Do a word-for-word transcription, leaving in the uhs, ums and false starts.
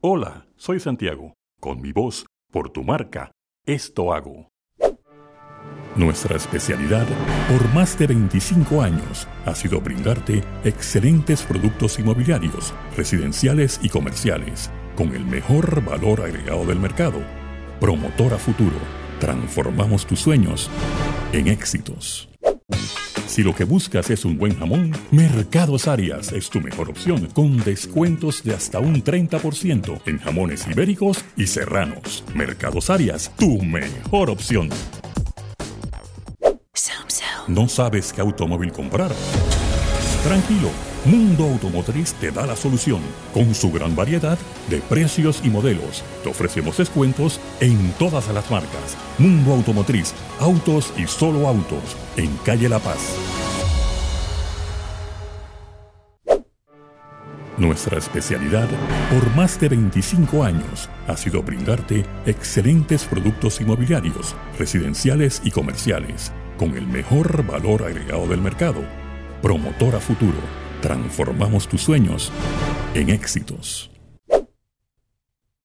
Hola, soy Santiago. Con mi voz, por tu marca, esto hago. Nuestra especialidad, por más de veinticinco años, ha sido brindarte excelentes productos inmobiliarios, residenciales y comerciales, con el mejor valor agregado del mercado. Promotora Futuro. Transformamos tus sueños en éxitos. Si lo que buscas es un buen jamón, Mercados Arias es tu mejor opción, con descuentos de hasta un treinta por ciento en jamones ibéricos y serranos. Mercados Arias, tu mejor opción. ¿No sabes qué automóvil comprar? Tranquilo, Mundo Automotriz te da la solución. Con su gran variedad de precios y modelos, te ofrecemos descuentos en todas las marcas. Mundo Automotriz, autos y solo autos, en Calle La Paz. Nuestra especialidad, por más de veinticinco años, ha sido brindarte excelentes productos inmobiliarios, residenciales y comerciales, con el mejor valor agregado del mercado. Promotora Futuro. Transformamos tus sueños en éxitos.